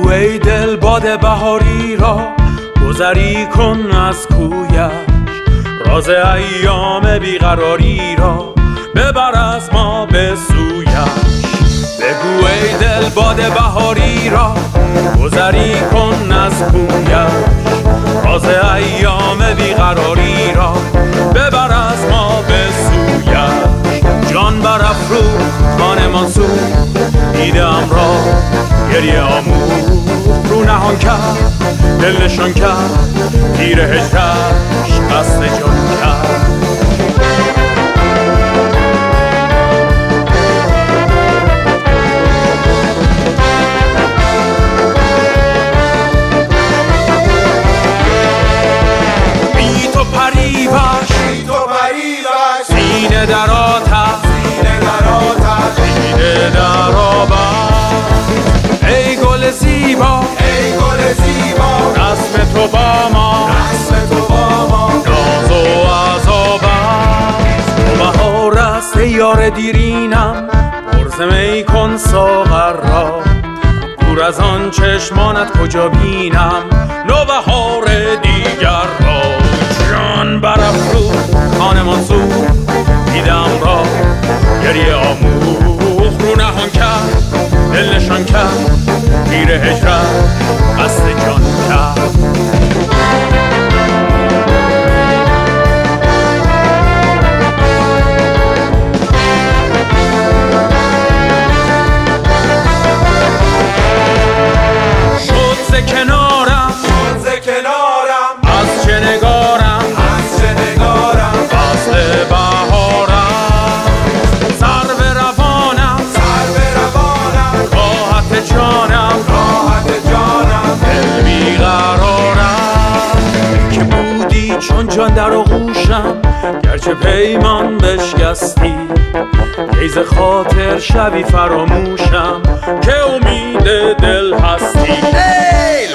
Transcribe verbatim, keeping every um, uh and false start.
بگو ای دل باد بهاری را گذری کن از کویش، راز ایام بیقراری را ببر از ما به سویش. بگو ای دل باد بهاری را گذری کن از کویش، راز ایام بیقراری را ببر از ما به سویش. جان برافروخت خانه منصور دیدم را گریه آموخت رو نهان کرد دل نشان کرد تیر هجرش قصد جان کرد. بی تو پریوش بی تو پریوش سینه در آتش سینه در آتش سینه در آبش. ای گل زیبا ای گل زیبا رسم تو با ما رسم تو با ما ناز و عذاب است. تو بهار است ای یار دیرینم پرز می کن ساغر را، دور از آن چشمانت کجا بینم نوبهار دیگر را. جان برافروخت خانه منصور دیدم را گریه آموخت رو نهان کرد دل نشان کرد تیر هجرت قصد جان کرد. شد ز کنارم شد ز کنارم از چه نگارم از چه نگارم فصل بهارم. سر به روانم سر به روانم راحت جانم راحت جانم دل بیقرارم. که بودی چون جان در آغوشم گرچه پیمان بشکستی، کی ز خاطر شبی فراموشم که امید دل هستی. ای